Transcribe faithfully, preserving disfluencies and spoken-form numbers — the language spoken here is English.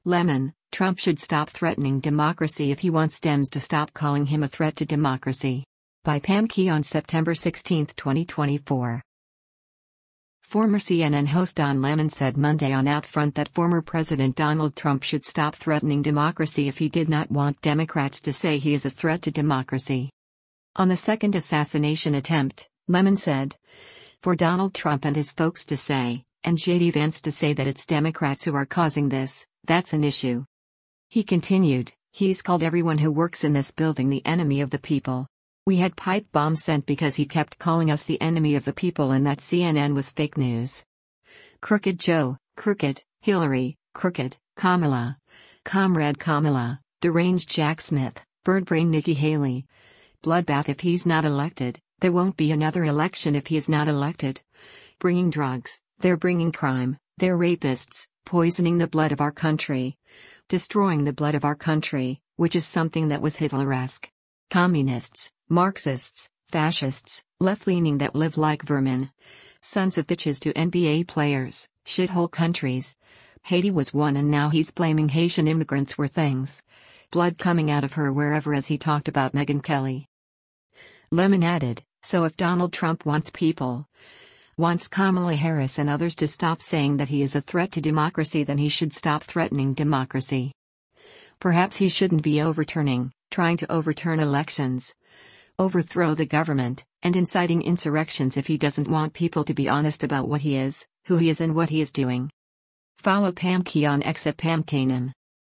Lemon, Trump should stop threatening democracy if he wants Dems to stop calling him a threat to democracy. By Pam Key on September sixteenth, twenty twenty-four. Former C N N host Don Lemon said Monday on Outfront that former President Donald Trump should stop threatening democracy if he did not want Democrats to say he is a threat to democracy. On the second assassination attempt, Lemon said, "For Donald Trump and his folks to say, and J D Vance to say that it's Democrats who are causing this, that's an issue." He continued, "He's called everyone who works in this building the enemy of the people. We had pipe bombs sent because he kept calling us the enemy of the people and that C N N was fake news. Crooked Joe, Crooked, Hillary, Crooked, Kamala, Comrade Kamala, deranged Jack Smith, birdbrain Nikki Haley. Bloodbath if he's not elected, there won't be another election if he is not elected. Bringing drugs, they're bringing crime, they're rapists, poisoning the blood of our country. Destroying the blood of our country, which is something that was Hitleresque. Communists, Marxists, fascists, left-leaning that live like vermin. Sons of bitches to N B A players, shithole countries. Haiti was one and now he's blaming Haitian immigrants were things. Blood coming out of her wherever as he talked about Megyn Kelly." Lemon added, "So if Donald Trump wants people, wants Kamala Harris and others to stop saying that he is a threat to democracy, then he should stop threatening democracy. Perhaps he shouldn't be overturning, trying to overturn elections, overthrow the government, and inciting insurrections if he doesn't want people to be honest about what he is, who he is and what he is doing." Follow Pam Key on X at Pam Kanan.